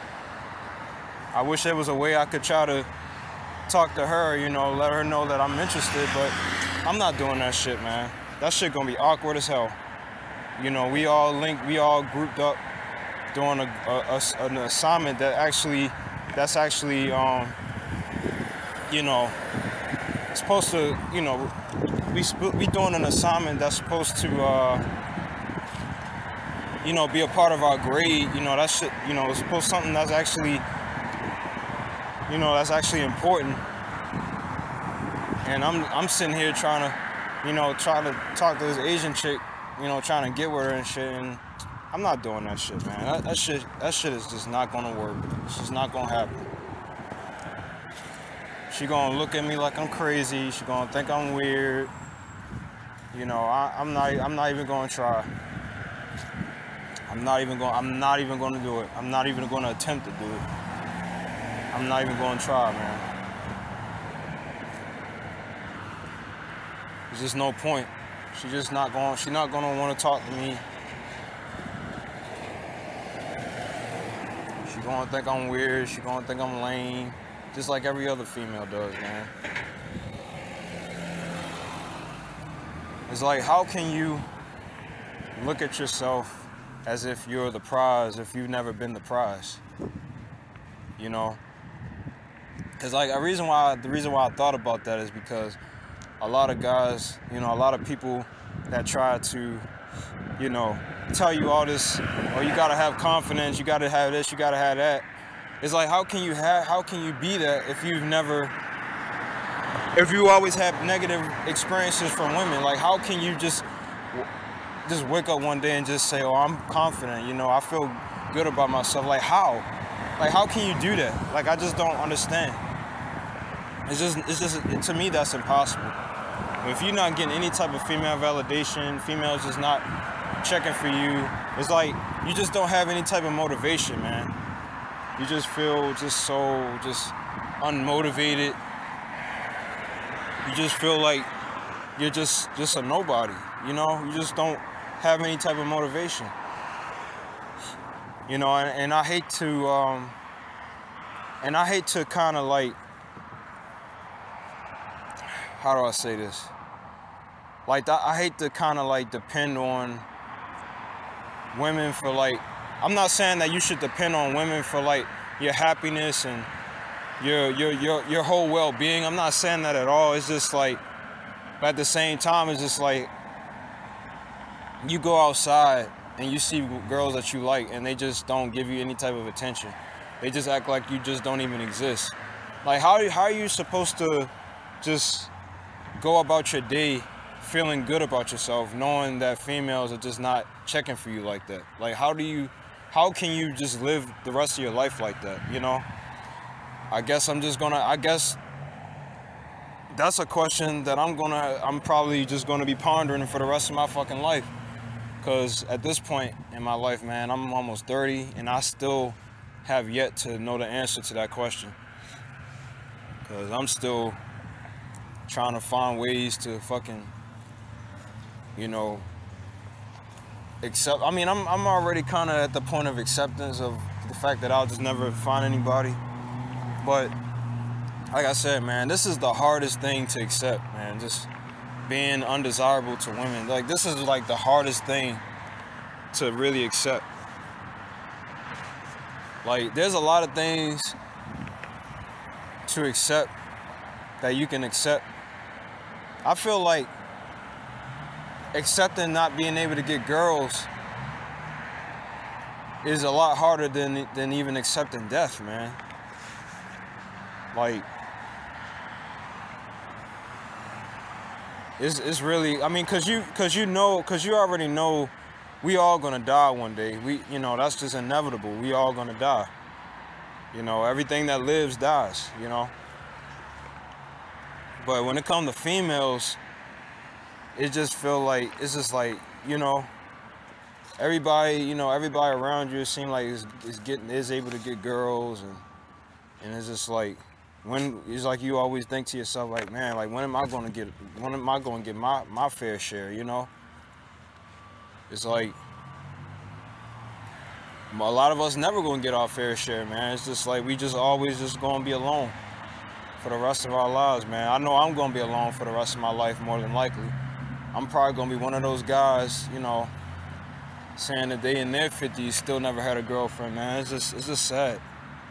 I wish there was a way I could try to talk to her, you know, let her know that I'm interested, but I'm not doing that shit, man. That shit gonna be awkward as hell. You know, we all linked, we all grouped up doing a, a, a an assignment that actually, that's actually, um, you know, supposed to, you know, we we doing an assignment that's supposed to, uh, you know, be a part of our grade. You know, that shit, you know, it's supposed to something that's actually, you know, that's actually important. And I'm I'm sitting here trying to, you know, try to talk to this Asian chick, you know, trying to get with her and shit, and I'm not doing that shit, man. That, that shit that shit is just not gonna work. It's just not gonna happen. She gonna look at me like I'm crazy. She gonna think I'm weird. You know, I, I'm not I'm not even gonna try. I'm not even going I'm not even gonna do it. I'm not even gonna attempt to do it. I'm not even gonna try, man. There's just no point. She's just not going she's not gonna wanna talk to me. She's gonna think I'm weird, she's gonna think I'm lame. Just like every other female does, man. It's like, how can you look at yourself as if you're the prize if you've never been the prize? You know? Because like a reason why the reason why I thought about that is because a lot of guys, you know, a lot of people that try to, you know, tell you all this, oh, you gotta have confidence, you gotta have this, you gotta have that. It's like, how can you have, how can you be that if you've never, if you always have negative experiences from women? Like, how can you just, just wake up one day and just say, oh, I'm confident, you know, I feel good about myself? Like, how? Like, how can you do that? Like, I just don't understand. It's just, it's just, to me, that's impossible. If you're not getting any type of female validation, females just not checking for you, it's like, you just don't have any type of motivation, man. You just feel just so just unmotivated. You just feel like you're just just a nobody, you know? You just don't have any type of motivation. You know, and, and I hate to um and I hate to kind of like, how do I say this? Like, I hate to kind of like depend on women for like, I'm not saying that you should depend on women for like your happiness and your your your your whole well-being. I'm not saying that at all. It's just like, But at the same time, it's just like, you go outside and you see girls that you like and they just don't give you any type of attention. They just act like you just don't even exist. Like, how, how are you supposed to just go about your day feeling good about yourself, knowing that females are just not checking for you like that? Like, how do you, how can you just live the rest of your life like that, you know? I guess I'm just gonna, I guess that's a question that I'm gonna, I'm probably just gonna be pondering for the rest of my fucking life. Because at this point in my life, man, I'm almost thirty and I still have yet to know the answer to that question. Because I'm still trying to find ways to fucking, you know, accept. I mean, I'm, I'm already kind of at the point of acceptance of the fact that I'll just never find anybody. But like I said, man, this is the hardest thing to accept, man. Just being undesirable to women. Like, this is like the hardest thing to really accept. Like, there's a lot of things to accept that you can accept. I feel like accepting not being able to get girls is a lot harder than than even accepting death, man. Like, it's it's really, I mean, cause you cause you know, cause you already know we all gonna die one day. We, you know, that's just inevitable. We all gonna die. You know, everything that lives dies, you know. But when it comes to females, it just feel like, it's just like, you know, everybody, you know, everybody around you, it seems like is, is getting, is able to get girls, and and it's just like, when, it's like you always think to yourself, like, man, like, when am I gonna get, when am I gonna get my, my fair share, you know? It's like, a lot of us never gonna get our fair share, man. It's just like, we just always just gonna be alone for the rest of our lives, man. I know I'm gonna be alone for the rest of my life, more than likely. I'm probably gonna be one of those guys, you know, saying that they in their fifties still never had a girlfriend, man. It's just, it's just sad.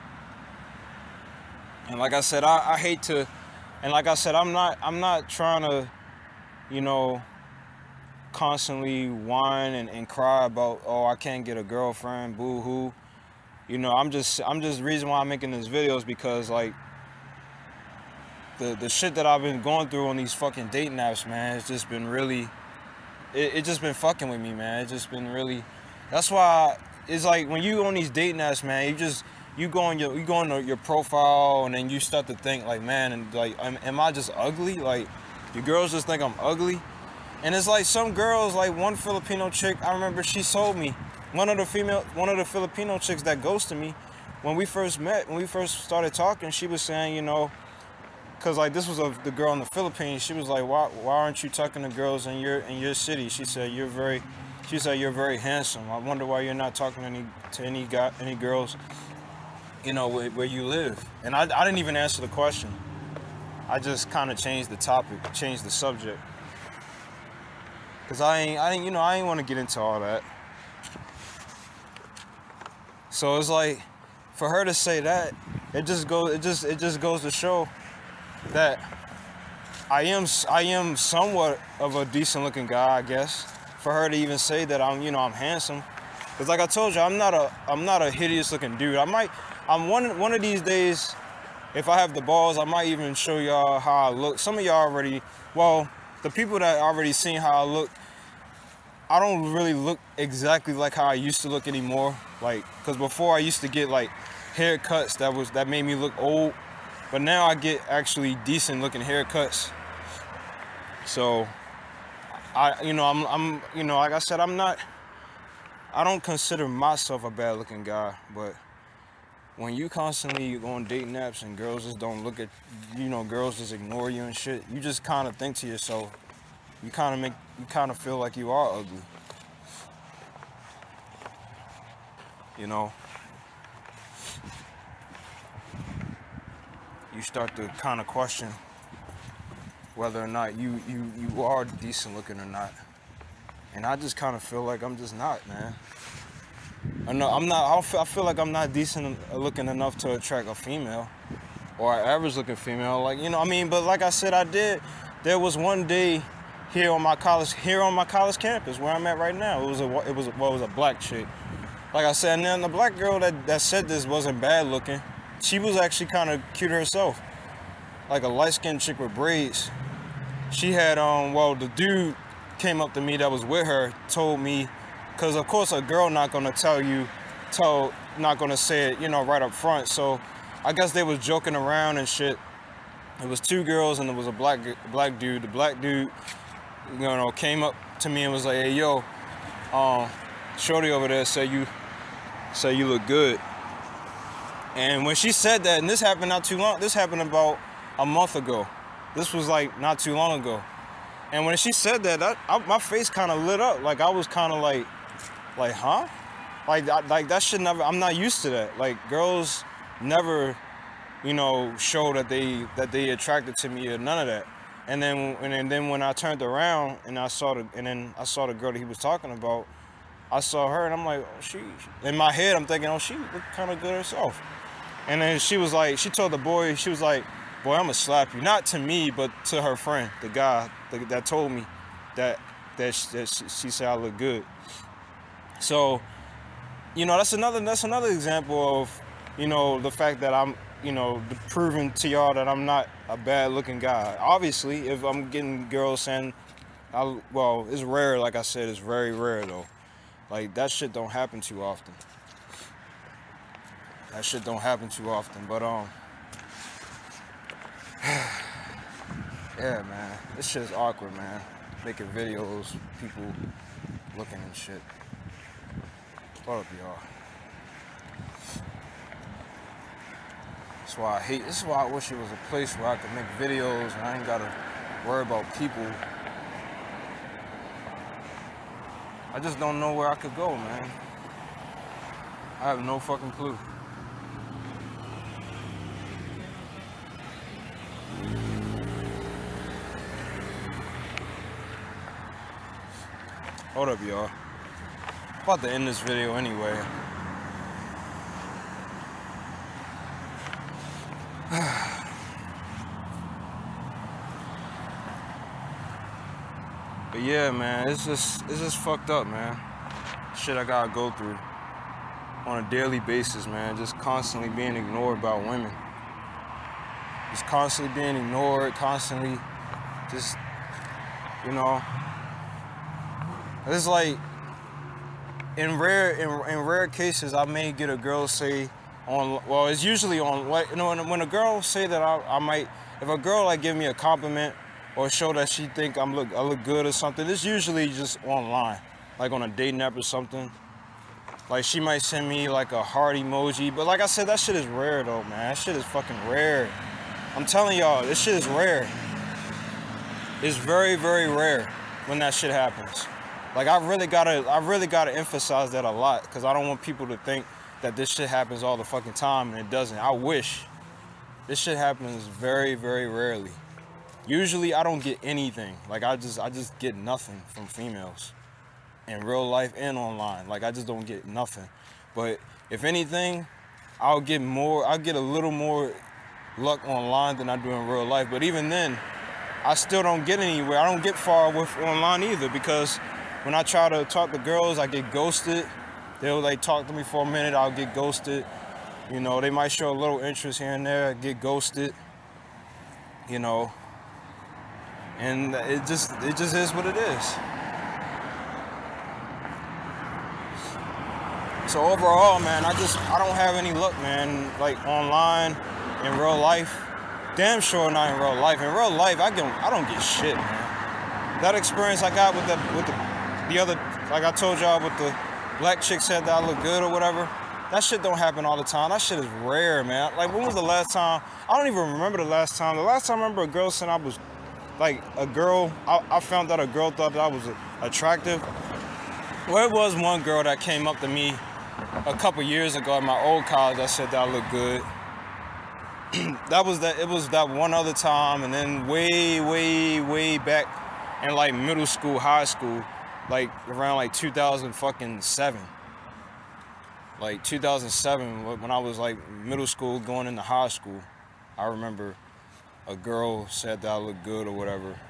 And like I said, I, I hate to, and like I said, I'm not, I'm not trying to, you know, constantly whine and, and cry about, oh, I can't get a girlfriend, boo-hoo. You know, I'm just, I'm just, the reason why I'm making this video is because, like, the, the shit that I've been going through on these fucking dating apps, man, it's just been really, it, it just been fucking with me, man. It's just been really, that's why, it's like, when you on these dating apps, man, you just, you go on your, you go on your profile, and then you start to think, like, man, and like, am, am I just ugly? Like, your girls just think I'm ugly? And it's like some girls, like one Filipino chick, I remember she told me, one of the female, one of the Filipino chicks that ghosted me, when we first met, when we first started talking, she was saying, you know, cause like this was a, the girl in the Philippines, she was like, why, why aren't you talking to girls in your, in your city? She said, you're very, she said, you're very handsome. I wonder why you're not talking to any, to any guy, any girls, you know, where, where you live. And I, I didn't even answer the question. I just kind of changed the topic, changed the subject. Cause I ain't, I ain't, you know, I ain't want to get into all that. So it's like, for her to say that, it just goes, it just, it just goes to show that I am, I am somewhat of a decent-looking guy, I guess. For her to even say that I'm, you know, I'm handsome. Cause like I told you, I'm not a, I'm not a hideous-looking dude. I might, I'm one, one of these days, if I have the balls, I might even show y'all how I look. Some of y'all already, well, the people that already seen how I look, I don't really look exactly like how I used to look anymore. Like, cause before I used to get like haircuts that was, that made me look old. But now I get actually decent looking haircuts. So I, you know, I'm, I'm, you know, like I said, I'm not, I don't consider myself a bad looking guy, but when you constantly go on dating apps and girls just don't look at, you know, girls just ignore you and shit, you just kind of think to yourself, you kind of make, you kind of feel like you are ugly. You know? You start to kind of question whether or not you, you, you are decent looking or not. And I just kind of feel like I'm just not, man. I know I'm not, I feel, I feel like I'm not decent looking enough to attract a female or an average looking female. Like, you know, I mean, but like I said, I did, there was one day here on my college, here on my college campus where I'm at right now. It was a, it was a, well, it was a black chick. Like I said, and then the black girl that, that said this wasn't bad looking. She was actually kind of cute herself. Like a light-skinned chick with braids. She had, um, well, the dude came up to me that was with her, told me, because of course a girl not gonna tell you, tell, not gonna say it, you know, right up front. So I guess they was joking around and shit. It was two girls and there was a black black dude. The black dude, you know, came up to me and was like, hey, yo, um, shorty over there said you, said you look good. And when she said that, and this happened not too long, this happened about a month ago. This was like not too long ago. And when she said that, I, I, my face kind of lit up. Like I was kind of like, like, huh? Like, I, like that shit never, I'm not used to that. Like girls never, you know, show that they, that they attracted to me or none of that. And then, and then when I turned around and I saw the, and then I saw the girl that he was talking about, I saw her and I'm like, oh, she, in my head, I'm thinking, oh, she looked kind of good herself. And then she was like, she told the boy, she was like, boy, I'm gonna slap you. Not to me, but to her friend, the guy the, that told me that, that, she, that she, she said I look good. So, you know, that's another, that's another example of, you know, the fact that I'm, you know, proving to y'all that I'm not a bad looking guy. Obviously, if I'm getting girls saying, I, well, it's rare, like I said, it's very rare though. Like that shit don't happen too often. That shit don't happen too often, but um, yeah, man, this shit is awkward, man. Making videos, people looking and shit. What up, y'all? That's why I hate, this is why I wish it was a place where I could make videos and I ain't gotta worry about people. I just don't know where I could go, man. I have no fucking clue. Hold up, y'all. About to end this video anyway. But yeah, man, it's just it's just fucked up, man. Shit I gotta go through on a daily basis, man. Just constantly being ignored by women. Just constantly being ignored, constantly just, you know. It's like in rare in, in rare cases I may get a girl say on, well, it's usually on, like, you know, when, when a girl say that I, I might, if a girl like give me a compliment or show that she think I'm look I look good or something, it's usually just online, like on a dating app or something. Like she might send me like a heart emoji, but like I said, that shit is rare though, man. That shit is fucking rare. I'm telling y'all, this shit is rare. It's very, very rare when that shit happens. Like I really gotta, I really gotta emphasize that a lot, because I don't want people to think that this shit happens all the fucking time, and it doesn't. I wish. This shit happens very, very rarely. Usually I don't get anything. Like I just, I just get nothing from females in real life and online. Like I just don't get nothing. But if anything, I'll get more, I'll get a little more luck online than I do in real life. But even then, I still don't get anywhere. I don't get far with online either, because when I try to talk to girls, I get ghosted. They'll like talk to me for a minute, I'll get ghosted. You know, they might show a little interest here and there, get ghosted. You know, and it just, it just is what it is. So overall, man, I just, I don't have any luck, man, like online, in real life. Damn sure not in real life. In real life, I, get, I don't get shit, man. That experience I got with the, with the, the other, like I told y'all, with the black chick said that I look good or whatever, that shit don't happen all the time. That shit is rare, man. Like, when was the last time? I don't even remember the last time. The last time I remember a girl saying I was, like, a girl, I, I found out a girl thought that I was attractive. Well, it was one girl that came up to me a couple years ago at my old college that said that I looked good. That was that, it was that one other time, and then way, way, way back in, like, middle school, high school, like, around, like, two thousand seven. Like two thousand seven, when I was like middle school going into high school, I remember a girl said that I looked good or whatever.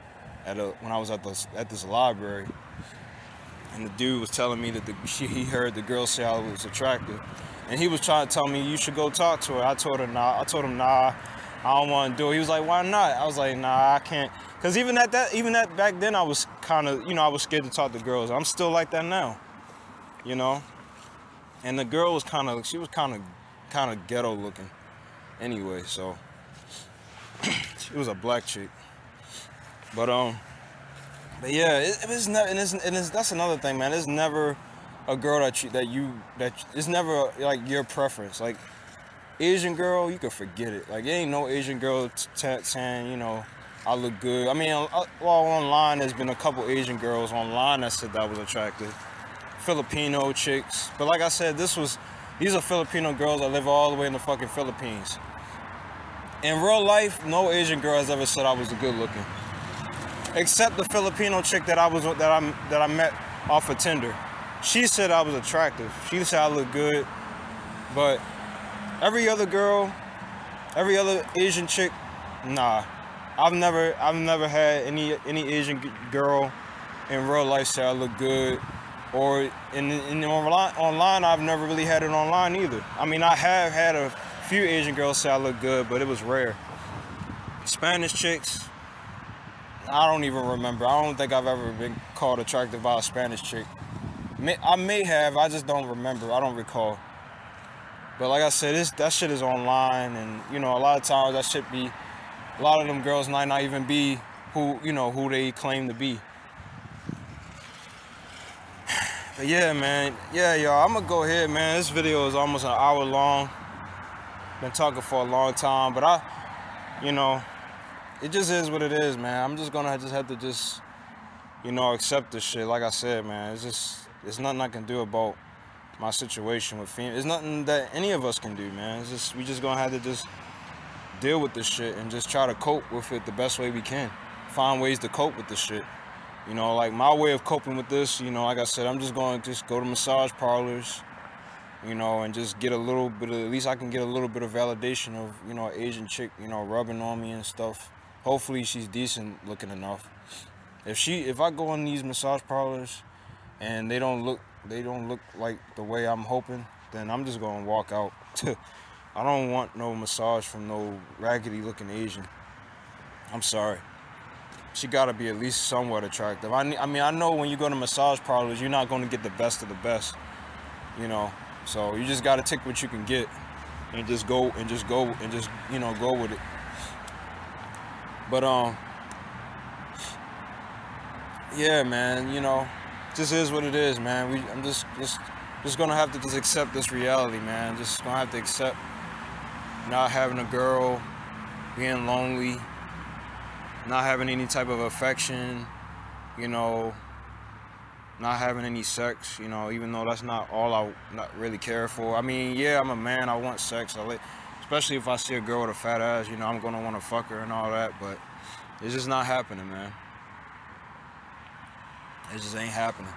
at a when I was at the at this library, and the dude was telling me that the she, he heard the girl say I was attractive, and he was trying to tell me you should go talk to her. I told her nah. I told him nah, I don't want to do it. He was like, why not? I was like, nah, I can't. Cause even at that, even at back then, I was kind of, you know, I was scared to talk to girls. I'm still like that now, you know. And the girl was kind of, she was kind of, kind of ghetto looking, anyway. So she was a black chick. But um, but yeah, it, it was never, and, it's, and it's, that's another thing, man. It's never a girl that you that you that it's never like your preference. Like Asian girl, you can forget it. Like there ain't no Asian girl t- saying, you know, I look good. I mean, uh, well, online there's been a couple Asian girls online that said that I was attractive. Filipino chicks. But like I said, this was, these are Filipino girls that live all the way in the fucking Philippines. In real life, no Asian girl has ever said I was good looking. Except the Filipino chick that I was that I that I met off of Tinder. She said I was attractive. She said I look good. But every other girl, every other Asian chick, nah. I've never, I've never had any any Asian girl in real life say I look good, or in, in online, online I've never really had it online either. I mean, I have had a few Asian girls say I look good, but it was rare. Spanish chicks, I don't even remember. I don't think I've ever been called attractive by a Spanish chick. May, I may have, I just don't remember. I don't recall. But like I said, this that shit is online, and you know, a lot of times that shit be. A lot of them girls might not even be who, you know, who they claim to be. But yeah, man. Yeah, y'all, I'm gonna go ahead, man. This video is almost an hour long. Been talking for a long time, but I, you know, it just is what it is, man. I'm just gonna just have to just, you know, accept this shit. Like I said, man, it's just, there's nothing I can do about my situation with female. There's nothing that any of us can do, man. It's just, we just gonna have to just deal with this shit and just try to cope with it the best way we can. Find ways to cope with this shit. You know, like my way of coping with this, you know, like I said, I'm just going to just go to massage parlors, you know, and just get a little bit of, at least I can get a little bit of validation of, you know, an Asian chick, you know, rubbing on me and stuff. Hopefully she's decent looking enough. If she, if I go in these massage parlors and they don't look, they don't look like the way I'm hoping, then I'm just going to walk out. I don't want no massage from no raggedy looking Asian. I'm sorry. She gotta be at least somewhat attractive. I, I mean, I know when you go to massage parlors, you're not gonna get the best of the best, you know? So you just gotta take what you can get and just go and just go and just, you know, go with it. But, um, yeah, man, you know, this is what it is, man. We, I'm just, just, just gonna have to just accept this reality, man. Just gonna have to accept not having a girl, being lonely, not having any type of affection, you know, not having any sex, you know, even though that's not all I not really care for. I mean, yeah, I'm a man, I want sex, I like, especially if I see a girl with a fat ass, you know, I'm gonna wanna fuck her and all that, but it's just not happening, man. It just ain't happening.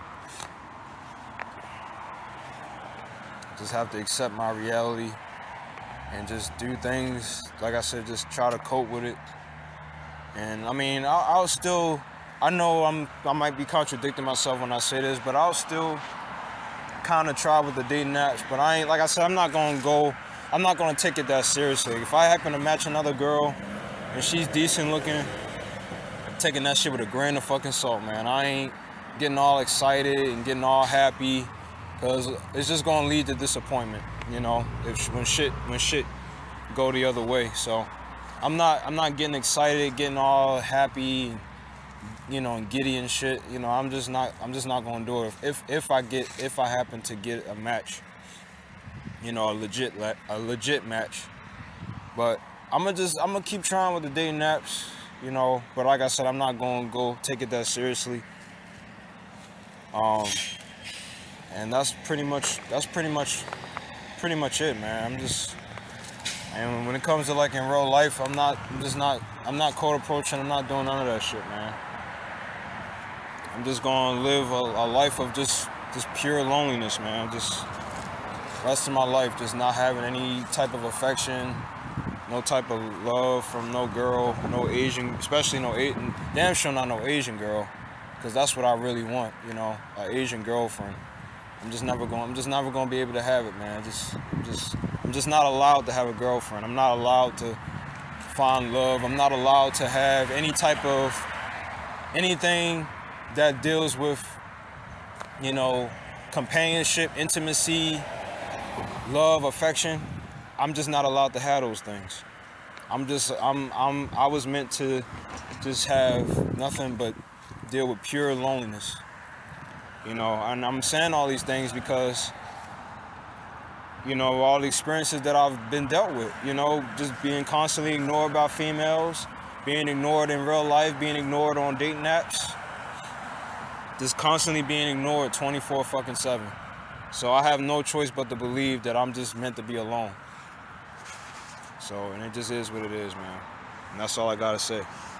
Just have to accept my reality and just do things, like I said, just try to cope with it. And I mean, I'll, I'll still, I know I'm, I might be contradicting myself when I say this, but I'll still kind of try with the dating apps. But I ain't, like I said, I'm not gonna go, I'm not gonna take it that seriously. If I happen to match another girl and she's decent looking, I'm taking that shit with a grain of fucking salt, man. I ain't getting all excited and getting all happy, because it's just gonna lead to disappointment, you know, if when shit when shit go the other way. So I'm not I'm not getting excited, getting all happy, you know, and giddy and shit. You know, I'm just not I'm just not gonna do it. If if I get if I happen to get a match, you know, a legit a legit match. But I'm gonna just I'm gonna keep trying with the dating apps, you know. But like I said, I'm not gonna go take it that seriously. Um. And that's pretty much, that's pretty much, pretty much it, man. I'm just, and when it comes to like in real life, I'm not, I'm just not, I'm not cold approaching, I'm not doing none of that shit, man. I'm just gonna live a, a life of just, just pure loneliness, man. Just, rest of my life, just not having any type of affection, no type of love from no girl, no Asian, especially no Asian, damn sure not no Asian girl, because that's what I really want, you know, an Asian girlfriend. I'm just never going. I'm just never going to be able to have it, man. Just, just, I'm just not allowed to have a girlfriend. I'm not allowed to find love. I'm not allowed to have any type of anything that deals with, you know, companionship, intimacy, love, affection. I'm just not allowed to have those things. I'm just, I'm, I'm, I was meant to just have nothing but deal with pure loneliness. You know, and I'm saying all these things because, you know, all the experiences that I've been dealt with, you know, just being constantly ignored by females, being ignored in real life, being ignored on dating apps, just constantly being ignored twenty-four fucking seven. So I have no choice but to believe that I'm just meant to be alone. So, and it just is what it is, man. And that's all I gotta say.